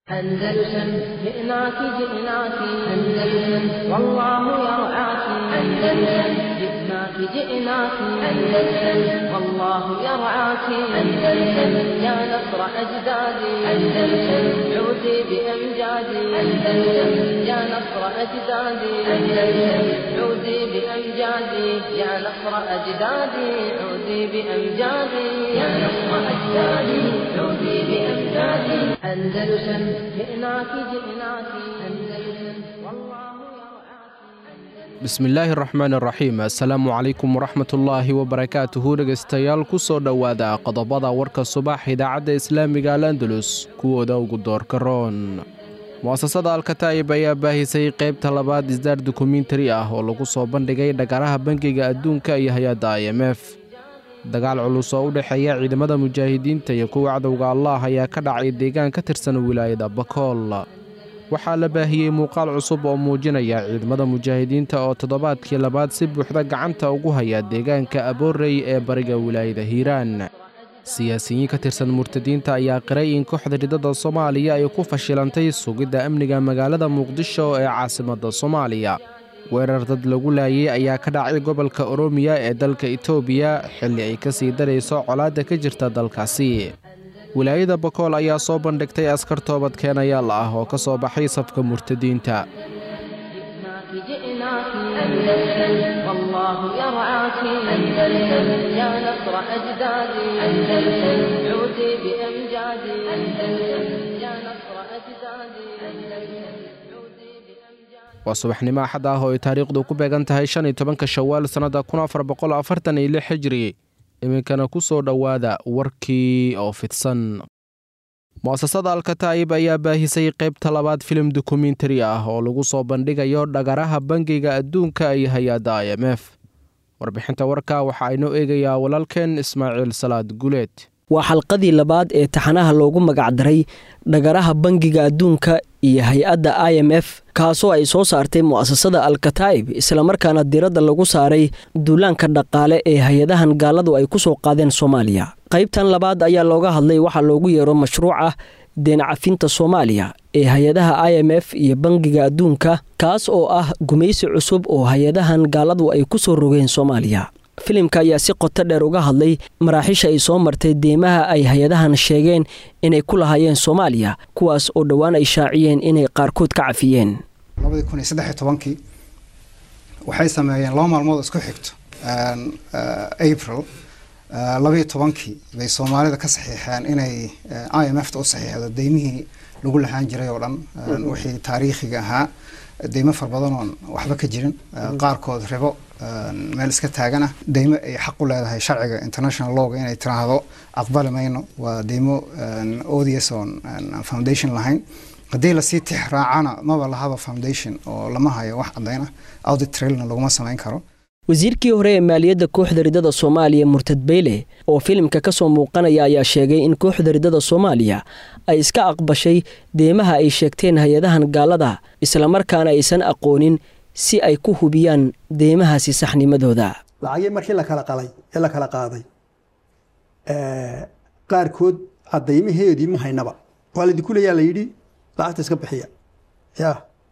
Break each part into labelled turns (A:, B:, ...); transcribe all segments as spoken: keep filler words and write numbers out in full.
A: أندلسن جئناك جئناك أندلسن والله يرعاك أندلسن جئناك جئناك أندلسن والله يرعاك أندلسن يا نصر أجدادي أندلسن عودي بأمجادي أندلسن يا نصر أجدادي أندلسن عودي بأمجادي يا نصر أجدادي عودي بأمجادي يا نصر أجدادي عودي بأمجادي أندلسن جئناك جئناك أندلسن والله يرعاك
B: بسم الله الرحمن الرحيم السلام عليكم ورحمة الله وبركاته dhegeystayaal ku soo dhawaada qodobada warka subax idaacada islaamiga Al-Andalus kuwooda ugu doorka roon muasasada Al-Kataib ayaa baahisay qaybta labaad isdaar documentary ah oo lagu soo bandhigay dhagaraha bangiga adduunka iyo hay'adda I M F dagaal culus oo u dhaxeeya ciidamada mujaahidiinta iyo kuwa cadawga Allah ayaa ka dhacay deegaan ka tirsan wilaayada Bakool waxaa la baahiyay muuqaal cusub oo muujinaya ciidamada mujaahidiinta oo toddobaadkii labaad si buuxda gacanta ugu haya deegaanka Aboorey ee bariga wilaayada Hiiraan siyaasiyiin ka tirsan murtadiinta ayaa qiray in kooxda ridada Soomaaliya ay ku fashilantay sugidda amniga magaalada Muqdisho ee caasimadda Soomaaliya weerar dad lagu laayay ayaa ka dhacay gobolka Oromia ee dalka Itoobiya xilli ay ka sii darayso colaadda ka jirta dalkaasi wilaayada Bakool ayaa soo bandhigtay askar toobad keenayaal ah oo ka soo baxay safka murtadiinta
A: جئناك أندلسن والله يرعاك أندلسن يا نصر أجدادي أندلسن عودي بأمجادي أندلسن يا نصر أجدادي أندلسن
B: waa subaxnimo axad ah oo ay taariikhdu ku beegan tahay shan iyo tobanka Shawaal sanada kun afar boqol afartan iyo lix Hijri iminkana ku soo dhawaada warkii oo fidsan muasasada Al-Kataib ayaa baahisay qaybta labaad film documentary ah oo lagu soo bandhigayo dhagaraha bangiga adduunka iyo hay'adda I M F warbixinta warka waxa aynu eegayaa walaalkeen Ismaaciil Salaad Guleed
C: waa xalqadii labaad ee taxanaha loogu magac daray dhagaraha bangiga adduunka iyo hay'adda I M F kaasoo ay soo saartay muasasada Al-Kataib isla markaana diiradda lagu saaray duulaanka dhaqaale ee hay'adahan gaaladu ay ku soo qaadeen Soomaaliya qaybtan labaad ayaa looga hadlay waxa loogu yeero mashruuca deen cafinta Soomaaliya ee hay'adaha I M F iyo bangiga adduunka kaas oo ah gumaysi cusub oo hay'adahan gaaladu ay ku soo rogeen Soomaaliya filimka ayaa si qoto dheer uga hadlay maraaxiisha ay soo martay deemaha ay hay'adahan sheegeen inay ku lahaayeen Soomaaliya kuwaas oo dhawaan ay shaaciyeen inay qaarkood ka cafiyeen
D: laba kun iyo saddex iyo toban waxay sameeyeen laba maalmood isku xigto April laba iyo toban bay Soomaalida ka saxiixeen inay I M F u saxiixdo deemihii lagu lahaan jiray oo dhan wixii taariikhiga ahaa deemo far badan oo waxba ka jirin qaarkood ribo meel iska taagana deemo ay xaq u leedahay sharciga international law inay tiraahdo aqbal mayno waa deemo O D S on foundation lahayn hadii la sii tixraacana maba lahaba foundation oo lama hayo wax cadayna audit trailna laguma samayn karo
C: wasiirkii hore ee maaliyadda kooxda ridada Soomaaliya Murtad Beyle oo filimka ka soo muuqanaya ayaa sheegay in kooxda ridada Soomaaliya ay iska aqbashay deemaha ay sheegteen hay'adahan gaalada isla markaana aysan aqoonin si ay ku hubiyaan deemahaasi saxnimadooda
E: lacagii markii la kala qalay ee la kala qaaday ee qaarkood cadeymaheedii ma haynaba waalid ku leeyahay la yiri lacagta iska bixiya ya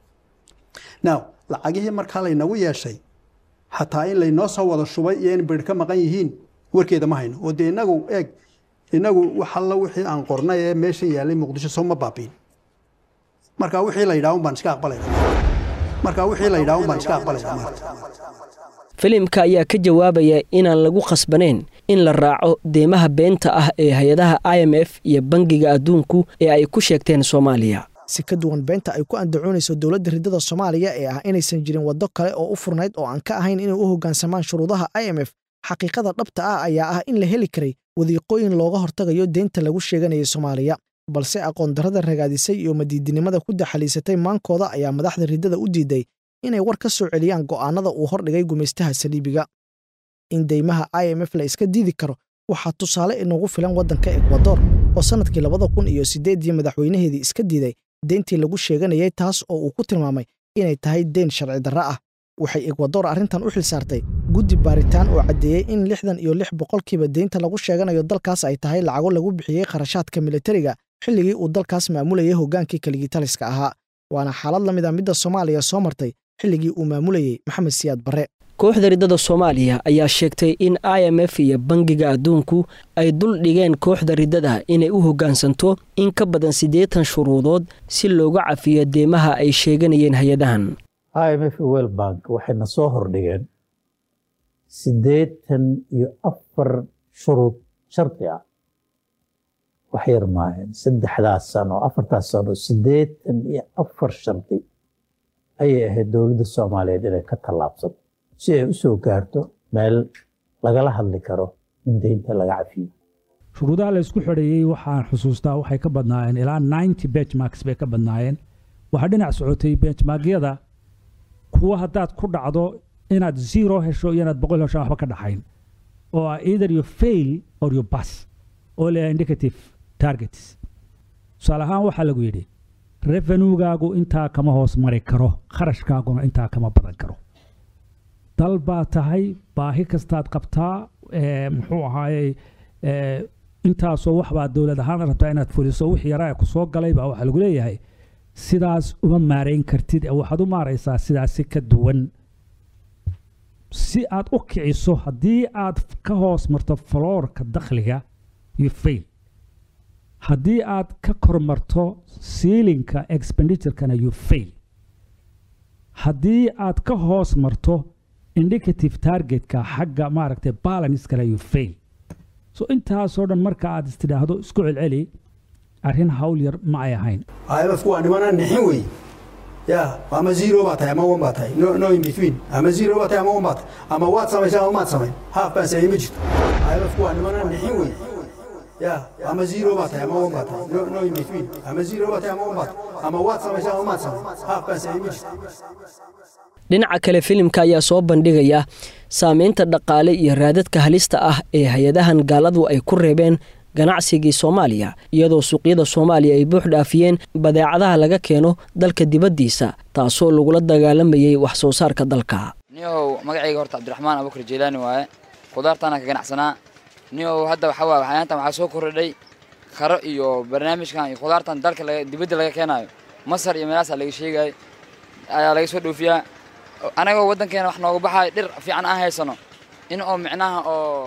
E: now lacagii marka la inagu yeeshay hataa in la inoo soo wada shubay iyo in bir ka maqan yihiin warkeeda ma hayno oo de inagu eeg inagu waxa la wixii aan qornay ee meesha yaalay Muqdisho soo ma baabin marka wixii la yiraahdo baan iska aqbalayna marka wixii la yiraahdo baan iska aqbalayna
C: filimka ayaa ka jawaabaya inaan lagu khasbaneen in la raaco deemaha beenta ah ee hay'adaha I M F iyo bangiga adduunku ee ay ku sheegteen Soomaaliya
F: si ka duwan beenta ay ku andacoonayso dawladda ridada Soomaaliya ee ah inaysan jirin wado kale oo u furnayd oo aan ka ahayn inay u hoggaansamaan shuruudaha I M F xaqiiqada dhabta ah ayaa ah in la heli karay wadiiqooyin looga hortagayo deenta lagu sheeganayo Soomaaliya balse aqoon darrada ragaadisay iyo madiidinimada ku daxaliisatay maankooda ayaa madaxda ridada u diiday inay war ka soo celiyaan go'aanada uu hordhigay gumaystaha saliibiga in deymaha I M F la iska diidi karo waxa tusaale inoogu filan wadanka Ecuador oo sanadkii laba kun iyo siddeed madaxweynaheedii iska diiday deentii lagu sheeganayay taas oo uu ku tilmaamay inay tahay deen sharci darro ah waxay Ecuador arrintan u xil saartay guddi baaritaan oo cadeeyay in lixdan iyo lix boqolkiiba deynta lagu sheeganayo dalkaas ay tahay lacago lagu bixiyay qarashaadka militariga xilligii uu dalkaas maamulayay hoggaankii keligii taliska ahaa waana xaalad la mid a midda soomaaliya soo martay xilligii uu maamulayay maxamed siyaad barre
C: kooxda riddada soomaaliya ayaa sheegtay in i m f iyo bangiga adduunku ay dul dhigeen kooxda riddada inay u hoggaansanto in ka badan siddeetan shuruudood si looga cafiyo deemaha ay sheeganayeen hay-adahan
G: i m f world bank waxayna soo hordhigeen siddeetan iyo afar shuruud shardi ah wax yar maahan saddexdaas sano afartaas sano siddeetan iyo afar shardi ayay ahayd dowladda soomaaliyeed inay ka tallaabsato si ay u soo gaarto meel lagala hadli karo in deynta laga cafiyo
H: shuruudaha la isku xidheeyey waxaan xusuustaa waxay ka badnaayeen ilaa ninety benchmarks bay ka badnaayeen waxaa dhinac socotay benchmarkyada kuwa haddaad ku dhacdo inaad zero hesho iyo inaad boqol hesho waxba ka dhaxayn oo ah either you fail or you pass oo leeyahay indicative targets tusaale ahaan waxaa lagu yidhi revenuegaagu intaa kama hoos mari karo kharashkaaguna intaa kama badan karo dal baa tahay baahi kastaad qabtaa muxuu ahaayey intaasoo waxbaa dowlad ahaan rabtaa inaad fuliso wixii yaraa ku soo galay baa waxaa lagu leeyahay sidaas uma maarayn kartid waxaad u maaraysaa sidaasi ka duwan si aad u kiciso haddii aad ka hoos marto floorka dakhliga you fail haddii aad ka kormarto siilinka expenditurkana you fail haddii aad ka hoos marto indicative targetka xagga maaragtay balance kale you fail so intaasoo dhan marka aad istidhaahdo isku celceli arrin hawl yar ma ay ahayn
E: i m f waa nimana nixin wey ya ama zero baa tahay ama one baa tahay no, no in between ama zero baa tahay ama one baa tahay ama waad samaysaa ama maad samayn half baan sameeyey ma jirto i m f waa nimana nixin wey ya ama zero baa tahay ama one baa tahay no, no in between ama zero baa tahay ama one baa tahay ama waad samaysaa ama maad samayn half baan sameeyey ma jirto
C: dhinaca kale filimka ayaa soo bandhigaya saamaynta dhaqaale iyo raadadka halista ah ee hay-adahan gaaladu ay ku reebeen ganacsigii Soomaaliya iyadoo suuqyada Soomaaliya ay buux dhaafiyeen badeecadaha laga keeno dalka dibaddiisa taasoo lagula dagaalamayay wax soo saarka dalka.
I: niyow magacayga horta Cabdiraxmaan Abubakar Jeelaani waaye qudaartana ka ganacsanaa niyow hadda waxa waa waxyaanta waxa soo kordhay kharo iyo barnaamijkan iyo qudaartan dalka dibadda laga keenayo Masar iyo meelaha laga sheegay ayaa laga soo dhoofiyaa anaga wadankeena wax nooga baxay dhir fiican ah haysano in oo micnaha oo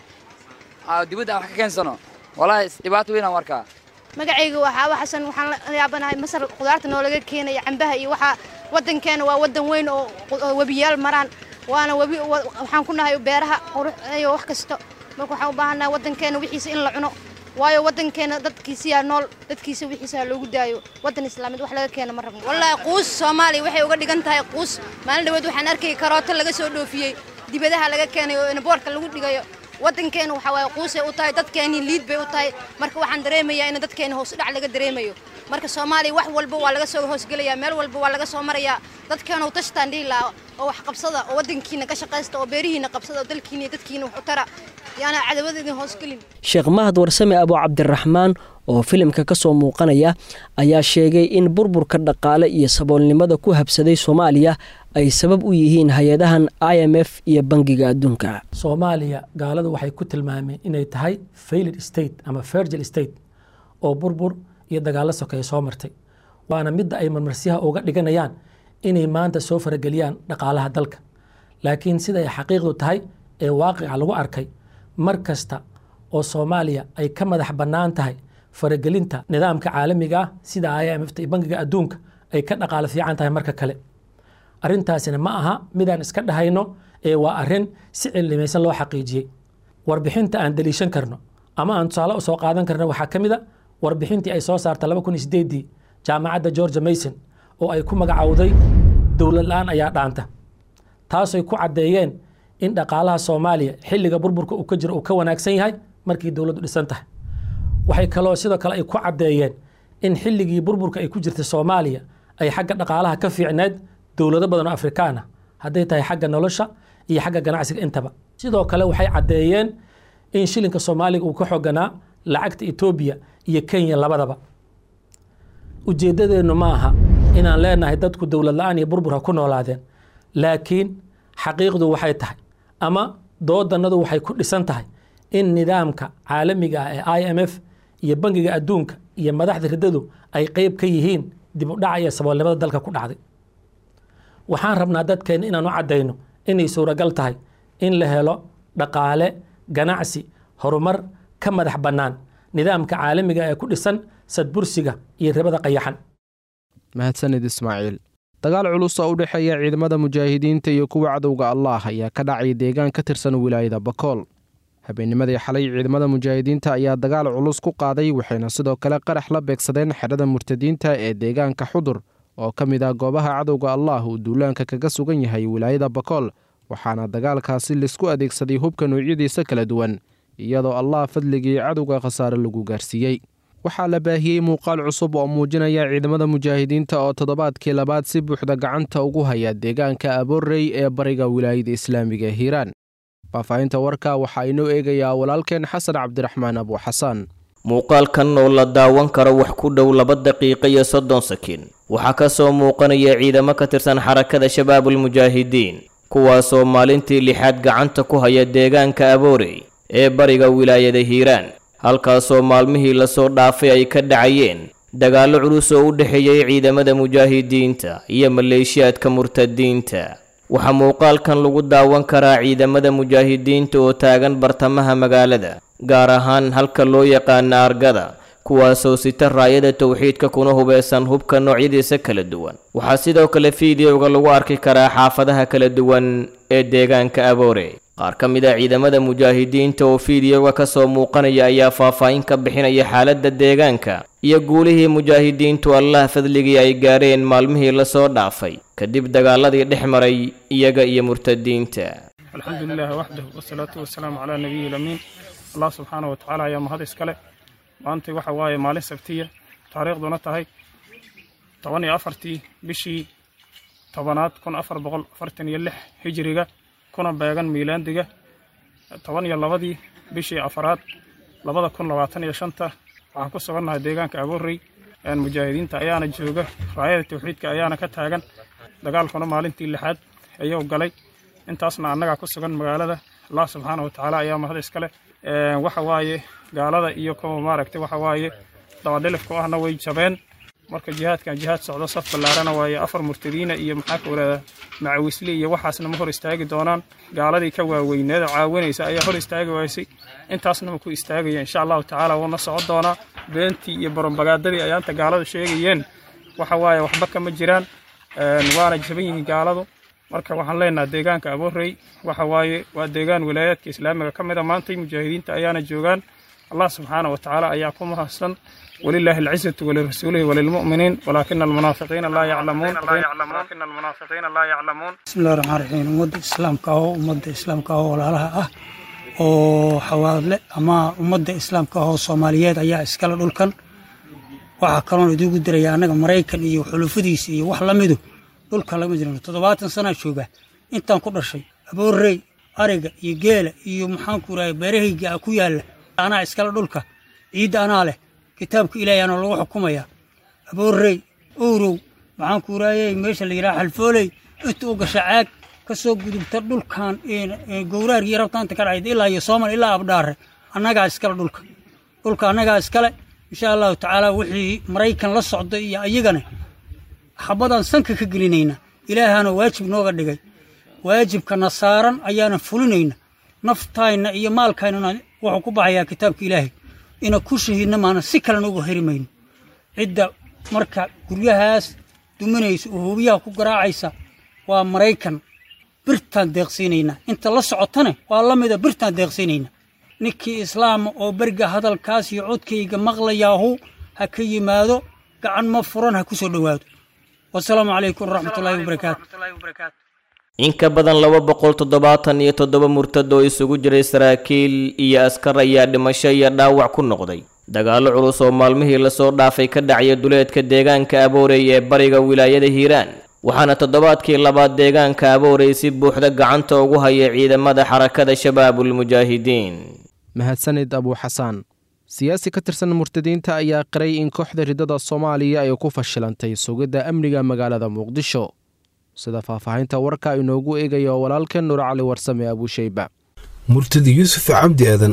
I: dibadda wax ka keensano wallahi dhibaato weyn aan warkaa
J: magacayga waxa waxan waxaan la yaabanahay Masar qudaarta noo laga keenay cambaha iyo waxa wadankeena waa wadan weyn oo wabiyaal maraan waana wabi waxaan ku nahay beeraha qurux iyo wax kasto marka waxaan u baahanahay wadankeena wixiisa in la cuno waayo wadankeena dadkiisa nool dadkiisa wixiisa loogu daayo wadan islaamid wax laga keeno ma rabno wallahi quus Soomaali waxay uga dhigan tahay quus maalin dhaweed waxaan arkay karooto laga soo dhoofiyay dibadaha laga keenay oo in boorka lagu dhigayo wadankeena waxa way quusay u tahay dadkeena liid bay u tahay marka waxaan dareemayaa in dadkeena hoos dhac laga dareemayo marka Soomaali wax walba waa laga soo hoos galaya meel walba waa laga soo maraya dadkeena u tashtaan dhila oo wax qabsada oo wadankiina ka shaqeysta oo beerihiina qabsada oo dalkiina dadkiina wax u tara yana cadawadeedin hoos galin
C: Sheekh Mahad Warsame Abu Cabdiraxmaan oo filimka ka soo muuqanaya ayaa sheegay in burburka dhaqaale iyo saboolnimada ku habsaday Soomaaliya ay sabab u yihiin hay'adahan I M F iyo bangiga adduunka
K: Soomaaliya gaaladu waxay ku tilmaameen inay tahay failed state ama fragile state oo burbur iyo dagaal sokeey soo martay waana mid ay marmarsiyaha uga dhiganayaan inay maanta soo farageliyaan dhaqaalaha dalka laakiin sida ay xaqiiqdu tahay ee waaqica lagu arkay mar kasta oo Soomaaliya ay ka madax bannaan tahay faragelinta nidaamka caalamiga ah sida I M F iyo bangiga adduunka ay ka dhaqaale fiican tahay marka kale arrintaasina ma aha midaan iska dhahayno ee waa arrin si cilmiyeedsan loo xaqiijiyay warbixinta aan daliishan karno ama aan tusaale u soo qaadan karno waxa kamid ah warbixintii ay soo saartay laba kun iyo sideed jaamacadda George Mason oo ay ku magacawday dawlad la'aan ayaa dhaanta taasoo ku cadeeyeen in dhaqaalaha Soomaaliya xilliga burburka uu ka jiro uu ka wanaagsan yahay markii dawladdu dhisan tahay waxay kaloo sidoo kale ay ku cadeeyeen in xilligii burburka ay ku jirtay Soomaaliya ay xagga dhaqaalaha ka fiicneed dawlado badan oo Afrikaan ah haday tahay xagga nolosha iyo xagga ganacsiga intaba sidoo kale waxay cadeeyeen in shilinka Soomaaliga uu ka xoganaa lacagta Ethiopia iyo Kenya labadaba ujeedadeenu ma aha inaan leenahay dadku dawlad la'aan iyo burbur ku noolaadeen laakiin xaqiiqdu waxay tahay ama doodanadu waxay ku dhisan tahay in nidaamka caalamiga ah ee I M F iyo bangiga adduunka iyo madaxda riddadu ay qayb ka yihiin dib u dhaca iyo saboolnimada dalka ku dhacday waxaan rabnaa dadkeenna inaan u caddayno inay suuragal tahay in la helo dhaqaale ganacsi horumar ka madax bannaan nidaamka caalamiga ee ku dhisan sadbursiga iyo ribada qayaxan
B: mahadsanid ismaaciil dagaal culus oo u dhexeeya ciidamada mujaahidiinta iyo kuwa cadowga allah ayaa ka dhacay deegaan ka tirsan wilaayada bakool habeennimadii xalay ciidamada mujaahidiinta ayaa dagaal culus ku qaaday waxayna sidoo kale qarax la beegsadeen xerada murtadiinta ee deegaanka xudur oo ka mid ah goobaha cadowga allah uu duulaanka kaga sugan yahay wilaayada bakool waxaana dagaalkaasi laisku adeegsaday hubka noocyadiisa kala duwan iyadoo allah fadligii cadowga khasaare lagu gaarsiiyey waxaa la baahiyey muuqaal cusub oo muujinaya ciidamada mujaahidiinta oo toddobaadkii labaad si buuxda gacanta ugu haya deegaanka aboorey ee bariga wilaayada islaamiga hiiraan faahfaahinta warka waxaa inoo eegayaa walaalkeen xasan cabdiraxmaan abu xasaan
L: muuqaalkan oo la daawan karo wax ku dhow laba daqiiqo iyo soddon sakiin waxaa ka soo muuqanaya ciidamo ka tirsan xarakada shabaabulmujaahidiin kuwaasoo maalintii lixaad gacanta ku haya deegaanka aboorey ee bariga wilaayada hiiraan halkaasoo maalmihii lasoo dhaafay ay ka dhacayeen dagaallo culus oo u dhexeeyay ciidamada mujaahidiinta iyo maleeshiyaadka murtadiinta waxaa muuqaalkan lagu daawan karaa ciidamada mujaahidiinta oo taagan bartamaha magaalada gaar ahaan halka loo yaqaana argada kuwaasoo sita raayada towxiidka kuna hubeysan hubka noocyadiisa kala duwan waxaa sidoo kale fiidiyowga lagu arki karaa xaafadaha kala duwan ee deegaanka aboore qaar ka mid ah ciidamada mujaahidiinta oo fiidiyowga ka soo muuqanaya ayaa faahfaahin ka bixinaya xaaladda deegaanka iyo guulihii mujaahidiintu allah fadligii ay gaareen maalmihii lasoo dhaafay kadib dagaaladii dhex maray iyaga iyo murtadiinta
M: alxamdulilah waxdahu wasalaatu wasalaamu calaa nabiyi lamiin allah subxaana watacaala ayaa mahad iskale maanta waxa waaye maalin sabtiya taariikhduna tahay toban iyo afartii bishii tobanaad kun afar boqol afartan iyo lix hijriga kuna beegan miilaandiga toban iyo labadii bishii afaraad labada kun labaatan iyo shanta waxaan ku sugannahay deegaanka aboorey mujaahidiinta ayaana jooga raayada towxiidka ayaana ka taagan dagaalkuna maalintii lixaad ayuu galay intaasna annagaa ku sugan magaalada allah subxaana watacaala ayaa mahad iskale waxa waaye gaalada iyo kuwa maaragtay waxa waaye dabadhilifku ahna way jabeen marka jihaadkan jihaad socdo saf ballaarana waaye afar murtadiina iyo maxaa ka wadaada macawisli iyo waxaasna ma hor istaagi doonaan gaaladii ka waaweyneeda caawinaysa ayaa hor istaagi waysay intaasna ma ku istaagaya insha allahu tacaala wuuna socon doonaa beentii iyo barambagaadadii ayaanta gaaladu sheegayeen waxa waaye waxba kama jiraan waana jaban yihiin gaaladu marka waxaan leenahay deegaanka aboorey waxa waaye waa deegaan wilaayaadka islaamiga ka mid a maantay mujaahidiinta ayaana joogaan allah subxaana watacaala ayaa ku mahadsan ولله العزة ولرسوله وللمؤمنين ولكن المنافقين لا يعلمون ولكن المنافقين لا يعلمون
N: بسم الله الرحمن الرحيم أمد الإسلام كهو أمد الإسلام كهو ولا لها أه oo xawaadle ama ummadda islaamka oo Soomaaliyeed ayaa iskala dhulkan waxa kaloon idigu diraya anaga Mareykan iyo xulufadiisa iyo wax la mido dhulka laga jirno toddobaatan sano jooga intaan ku dhashay aboorey ariga iyo geela iyo maxaan ku raay beerahayga ku yaala ana iskala dhulka ciid ana leh kitaabka ilaahay ana lagu xukumaya aboorey oorow maxaan ku raayay meesha la yiraahdo xalfooley inta uu gashacaag ka soo gudubta dhulkan ee gowraar iyo rabtaanta ka dhacay ilaa iyo Soomaal ilaa abdhaar anaga iskala dhulka dhulka anaga iskale insha Allah taala wixii Mareykan la socdo iyo ayagana xabadan sanka ka gelinayna ilaahana waajib nooga dhigay waajibka nasaaran ayaana fulinayna naftayna iyo maalkayna wuxuu ku baxayaa kitaabka ilaahay ina ku shahiidna maana si kale ugu herimayno cidda marka guryahaas duminaysa oo hubiyaha ku garaacaysa waa Mareykan birtaan deeqsinayna inta la socotana waa la mid ah birtaan deeqsinayna ninkii islaam oo barga hadalkaas iyo codkayga maqlayaahu ha ka yimaado gacan ma furan ha ku soo dhawaado wassalaamu calaykum waraxmatullaahi wabarakaatu
L: in ka badan laba boqol toddobaatan iyo toddoba murtad oo isugu jiray saraakiil iyo askar ayaa dhimasho iyo dhaawac ku noqday dagaallo culus oo maalmihii lasoo dhaafay ka dhacaya duleedka deegaanka aboorey ee bariga wilaayada hiiraan waxaana toddobaadkii labaad deegaanka aboorey si buuxda gacanta ugu haya ciidamada xarakada shabaabulmujaahidiin
B: mahadsanid abu xasaan siyaasi ka tirsan murtadiinta ayaa qiray in kooxda ridada Soomaaliya ay ku fashilantay sugidda amniga magaalada Muqdisho sida faahfaahinta warka inoogu eegayo walaalkeen Nuur Cali Warsame Abu Shayba
O: murtadi Yuusuf Cabdi Aadan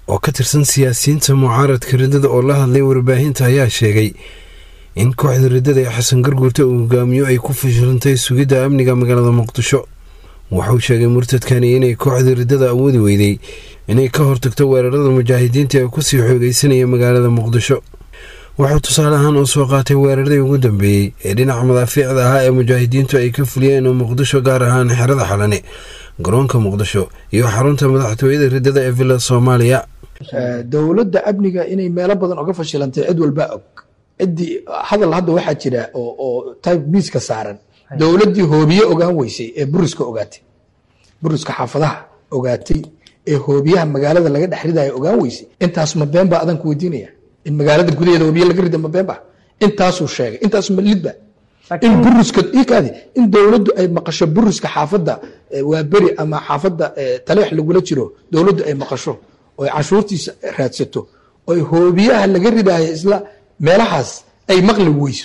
O: oo ka tirsan siyaasiyiinta mucaaradka riddada oo la hadlay warbaahinta ayaa sheegay in kooxda riddada ee xasan garguurta uu hogaamiyo ay ku fashilantay sugidda amniga magaalada muqdisho. wuxuu sheegay murtadkani inay kooxda riddada awoodi weyday inay ka hortagto weerarada mujaahidiinta ee kusii xoogaysanaya magaalada muqdisho. wuxuu tusaale ahaan u soo qaatay weeraradii ugu dambeeyey ee dhinaca madaafiicda ahaa ee mujaahidiintu ay ka fuliyeen muqdisho, gaar ahaan xerada xalane, garoonka muqdisho iyo xarunta madaxtooyada riddada ee villa Soomaaliya.
P: dowladda amniga inay meelo badan uga fashilantay cid walba og. cidii hadal hadda waxaa jira oo oo type miiska saaran dowladdii hoobiye ogaan weysay ee buriska ogaatay buriska xaafadaha ogaatay ee hoobiyaha magaalada laga dhex ridayo ogaan weysay. intaas ma been baa adan ku weydiinaya in magaalada gudaheeda hoobiye laga rida ma been baa intaasuu sheegay. intaas ma lidba in buriska ikaadi in dowladdu ay maqasho buriska xaafadda waa beri ama xaafadda taleex lagula jiro dowladdu ay maqasho oo ay cashuurtiisa raadsato oo ay hoobiyaha laga ridayo isla meelahaas ay maqli weyso.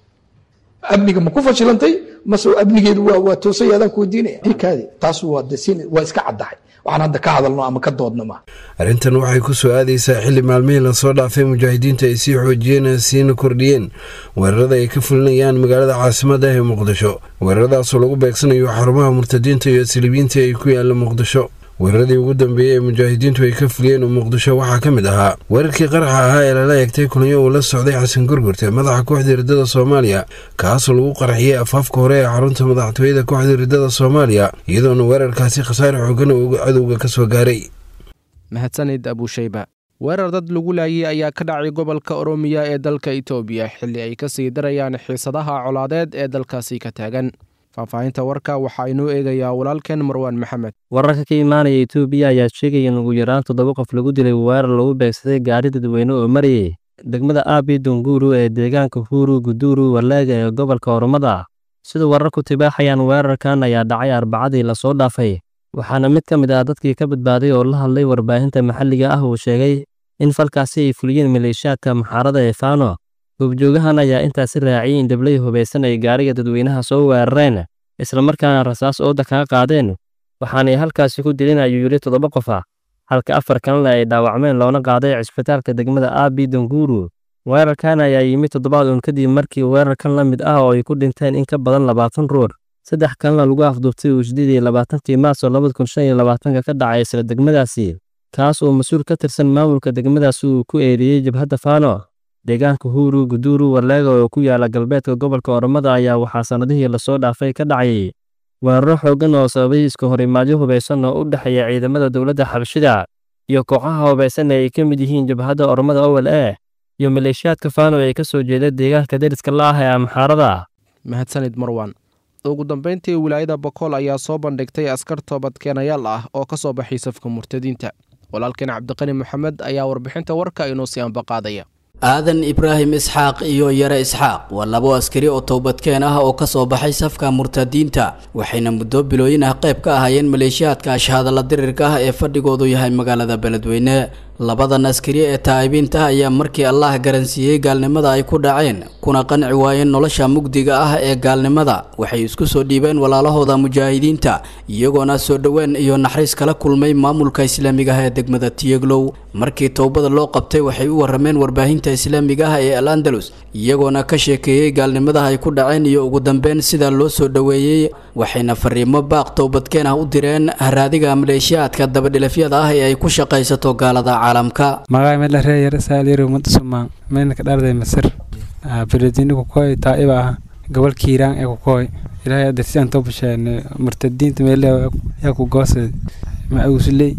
P: amniga ma ku fashilantay mase amnigeedu waa waa toosay adan ku weydiinaya ikaadi taas waa desin waa iska caddahay waxaan hadda ka hadalno ama ka doodno ma.
O: arrintan waxay ku soo aadaysaa xilli maalmihii lasoo dhaafay mujaahidiinta ay sii xoojiyeen siina kordhiyeen weerarada ay ka fulinayaan magaalada caasimadda ee muqdisho. weeraradaasoo lagu beegsanayo xarumaha murtadiinta iyo silibiinta ay ku yaalla muqdisho. weeraradii ugu dambeeyey ee mujaahidiintu ay ka fuliyeen muqdisho waxaa ka mid ahaa weerarkii qaraxa ahaa ee lala eegtay kulanyo uu la socday xasan garguurta madaxa kooxda riddada Soomaaliya, kaasoo lagu qarxiyey afaafka hore ee xarunta madaxtooyada kooxda riddada Soomaaliya, iyadoona weerarkaasi khasaare xooggan uu cadowga ka soo gaaray.
B: mahadsanid Abushayba. weerar dad lagu laayay ayaa ka dhacay gobolka Oromiya ee dalka Itoobiya xilli ay ka sii darayaan xiisadaha colaadeed ee dalkaasi ka taagan. faahfaahinta warka waxaa inoo eegayaa walaalkeen Marwaan Maxamed.
Q: wararka ka imaanaya Itoobiya ayaa sheegaya in ugu yaraan toddoba qof lagu dilay weerar lagu beegsaday gaari dadweyne oo marayay degmada Aabi Dunguru ee deegaanka Huru Guduru Walaga ee gobolka Oromada. sida wararku tibaaxayaan weerarkan ayaa dhacay Arbacadii la soo dhaafay, waxaana mid ka mid ah dadkii ka badbaaday oo la hadlay warbaahinta maxalliga ah uu sheegay in falkaasi ay fuliyeen maleeshiyaadka muxaarada ee Faano. goobjoogahan ayaa intaasi raaciyay in dablay hubeysan ay gaariga dadweynaha soo weerareen isla markaana rasaas ooda kaga qaadeen, waxaanay halkaasi ku dileen ayuu yiri toddoba qof ah, halka afar kalena ay dhaawacmeen loona qaaday cisbitaalka degmada Aabi Dunguru. weerarkan ayaa yimid toddobaad uun kadib markii weerarkan la mid ah oo ay ku dhinteen in ka badan labaatan ruux, saddex kalena lagu afduubtay uu sideed iyo labaatankii Maarso labada kun shan iyo labaatanka ka dhacay isla degmadaasi, kaas oo mas'uul ka tirsan maamulka degmadaasi uu ku eedeeyay jabhadda Faano. deegaanka Huru Guduru Walaga oo ku yaala galbeedka gobolka Oromada ayaa waxaa sanadihii la soo dhaafay ka dhacay weeraro xooggan oo sababay iska horimaadyo hubeysan oo u dhexeeya ciidamada dowladda Xabashida iyo kooxaha hubeysan ay ka mid yihiin jabhadda Oromada O L A iyo maleeshiyaadka Faano ee ka soo jeeda deegaanka deriska la ah ee Amxaarada.
B: mahadsanid Marwaan. ugu dambeyntii wilaayada Boqol ayaa soo bandhigtay askar toobadkeenayaal ah oo ka soo baxay safka murtadiinta. walaalkeen Cabdiqani Maxamed ayaa warbixinta warka inoo sii anbaqaadaya.
R: aadan ibraahim isxaaq iyo yare isxaaq waa labo askari oo toobadkeen ah oo ka soo baxay safka murtadiinta, waxayna muddo bilooyin ah qayb ka ahaayeen maleeshiyaadka ashhaadala dirirka ah ee fadhigoodu yahay magaalada Beledweyne. labadan askari ee taa'ibiinta ayaa markii Allah garansiiyey gaalnimada ay ku dhaceen kuna qanci waayeen nolosha mugdiga ah ee gaalnimada, waxay isku soo dhiibeen walaalahooda mujaahidiinta iyagoona soo dhaween iyo naxariis kala kulmay maamulka islaamiga ah ee degmada Tiyaglow. markii toobada loo qabtay waxay u warameen warbaahinta islaamiga ah ee Al-Andalus iyagoona ka sheekeeyay gaalnimada ay ku dhaceen iyo ugu dambeyn sida loo soo dhaweeyay, waxayna fariimo baaq toobadkeen ah u direen haraadiga maleeshiyaadka dabadhilafyada ah ee ay ku shaqaysato gaalada caalamka.
S: magay mid la reeyay Saaliro Mudsuma meel ka dharday Masar beledina ku koy taa'iba ah gobol Kiiraan ee ku koy ilaahay adeersan toobasheen murtadiinta meel yaa ku goosay ma uusley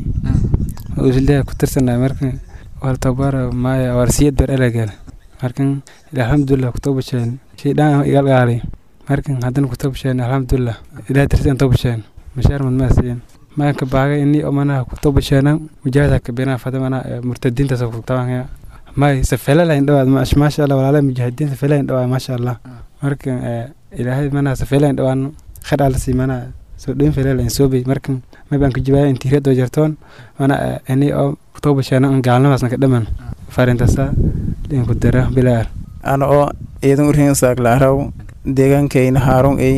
S: uusley ku tirsanay markan wal tabar ma warsiyad ber alagal markan alxamdulillah ku toobasheen sheedaan igal gaari markan hadan ku toobasheen alxamdulillah ilaahay adeersan toobasheen mashaar man maaseen ما كباغي إني أمانة كتب شأنا مجاهدة كبيرة فدمنا مرتدين تسوق طبعا ما سفلا لين دوا ما شاء الله ولا مجاهدين سفلا لين دوا ما شاء الله مركن إلى هاي منا سفلا لين دوا خد على سيمنا سودين فلا لين سوبي مركن ما بينك جباي انتيرات وجرتون أنا إني أو كتب شأنا قالنا بس نقدمن فارنتسا لين كدرة بلا
T: أنا أو يدون رهين ساقلا راو ديجان كين هارون أي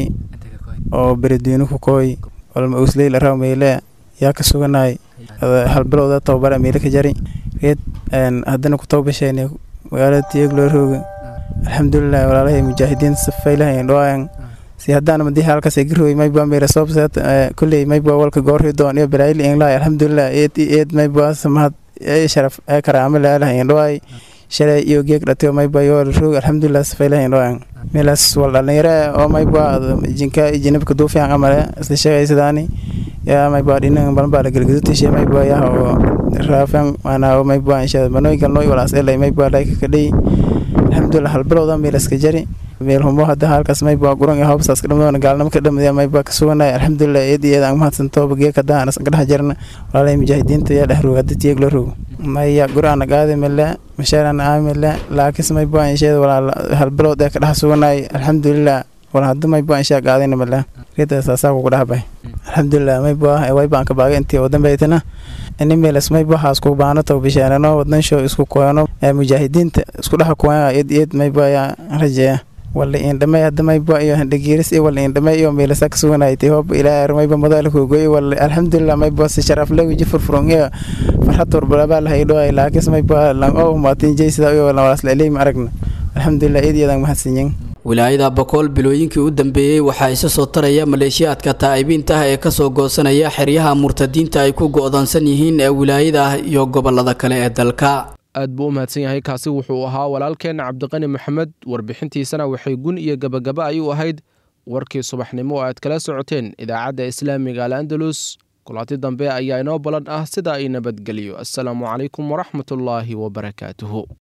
T: أو بردينو كوي والمؤسلي لراو ميلا يا كسوغناي هل بلودا توبر ميلا كجاري reed haddana ku toobasheenay magaalada tiyeeglo rooga alxamdulilah walaalahay mujaahidiin safaylahayn dhawaayan si haddana madii halkaas ay garooy mayba meera soobsat kulley mayba walka goorri doon iyo baraayil inglaay alxamdulilah eed eed mayba samahad ee sharaf ee karaama leelahayn dhawaay shalay iyo geeg dhatay mayba yoo roog alxamdulilah safaylahayn dhawaayan meelaas wal dhalinyaro oo mayba jinka jinabka duufiyaan amale isla sheegaysadani yaa mayba dhinan balba la galgadutishay mayba yaa oo raafan ana mayba insha manoy galnoy walaas elay mayba like kadhay alxamdulilah halbilowda meelaas ka jari meel humo hadda halkaas mayba guran iyo hawsaas ka dhamaan gaalnimo ka dhamay mayba ka suganay alxamdulilah eed iyo aan mahadsan tooba geeka daan ka dhax jarna walaalay mujaahidiinta yaa dhaxroog hadda tiyeeglo roog maya guraan qaade mala mashaarana aamila laakiin mayba insha walaal halbilowd ee ka dhax suganay alxamdulilah wala hadda mayba insha qaadayna mala geeda saasaa ku dhaxbay alxamdulilah mayba way baan ka baagay intii wadan baytana ini meelas mayba haas ku baano tawbishaanano wadan show isku kooyano ee mujaahidiinta isku dhax kooyana eed eed mayba ya rajaa wala in dhamay hadda mayba iyo handhigiris iyo wala in dhamay iyo meelasa ka suganaaytay hoob ilaa mayba madaal ku gooy wala alxamdulilah mayba si sharaf leh wiji furfuron iyo farxad warbala la haydo ay laakiin mayba la oo maatin jeysida iyo wala walaas leelay ma aragna alxamdulilah eedyada mahadsanyin
R: wilaayada Bakool bilooyinkii u dambeeyay waxa isa soo taraya maleeshiyaadka taa'ibiinta ee ka soo goosanaya xeryaha murtadiinta ay ku go'doonsan yihiin ee wilaayada iyo gobolada kale ee dalka
B: aad buu u mahadsan yahay kaasi wuxuu ahaa walaalkeen Cabdiqani Maxamed warbixintiisana waxay gun iyo gabagaba ayuu ahayd warkii subaxnimo aad kala socoteen idaacadda Islaamiga Al-Andalus kulanti dambe ayaa inoo balan ah sida ay nabadgeliyo assalaamu calaykum waraxmatullaahi wabarakaatuhu